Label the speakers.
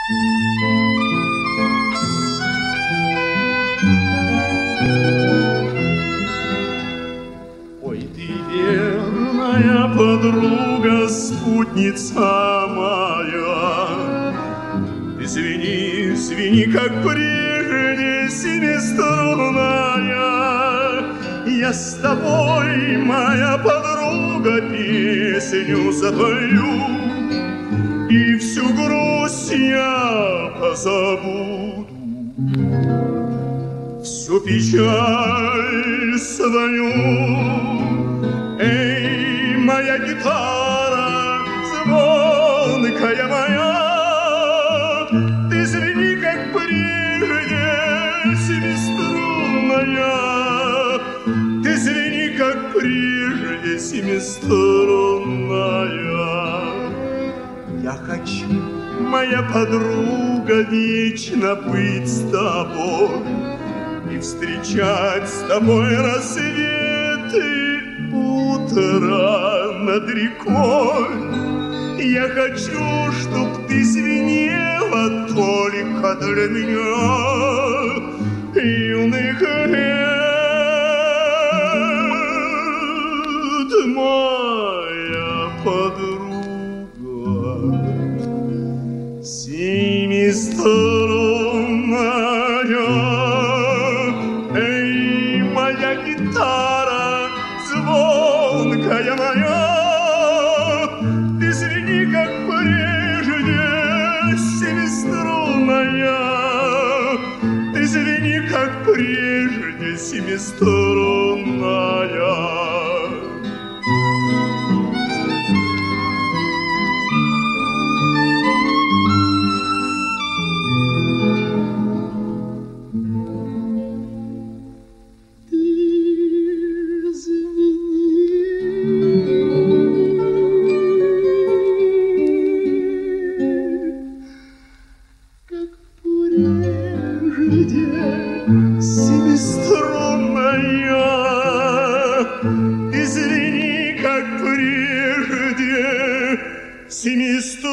Speaker 1: Ой, ты верная подруга, спутница моя, ты звени, звени, как прежде, семиструнная. Я с тобой, моя подруга, песню запою, и всю грусть я позабуду, всю печаль свою. Эй, моя гитара, звонкая моя, ты звени, как прежде, семиструнная. Ты звени, как прежде, семиструнная. Я хочу, моя подруга, вечно быть с тобой и встречать с тобой рассветы, утро над рекой. Я хочу, чтоб ты звенела только для меня юных лет, моя подруга семиструнная. Эй, моя гитара, звонкая моя, ты звени, как прежде, семиструнная. Ты звени, как прежде, семиструнная. Семиструнная, ты звени, как прежде, семиструнная.